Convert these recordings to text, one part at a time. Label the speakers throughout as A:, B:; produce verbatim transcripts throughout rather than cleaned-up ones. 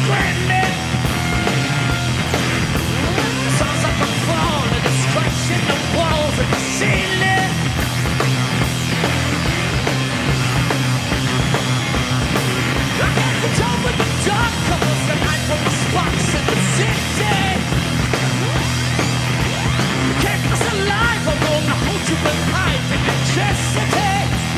A: screaming. The sounds of the fall and the scratching the walls and the ceiling. I can't control with the dark covers the night from the spots in the city. You can't keep us alive, I'm gonna hold you behind in electricity.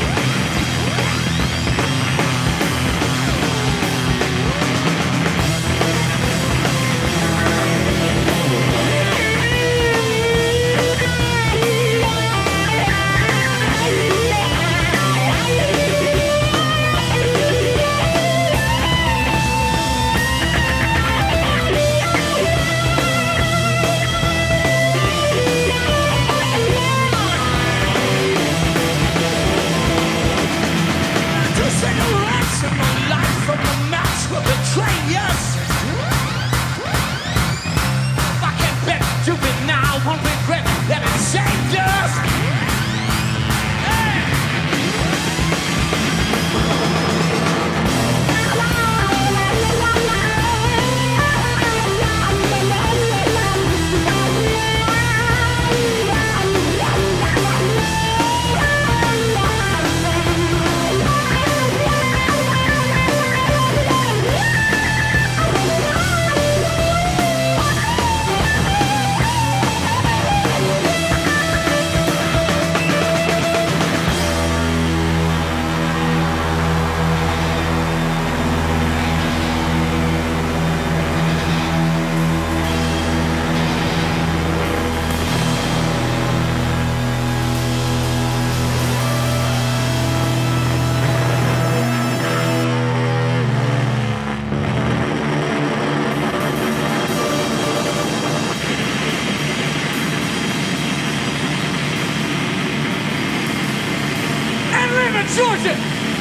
A: Georgia,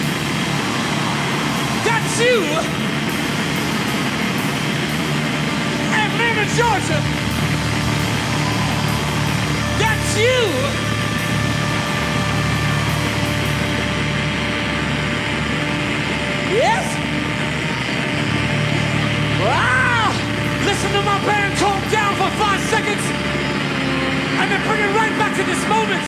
A: that's you. Atlanta, Georgia, that's you. Yes? Wow! Listen to my band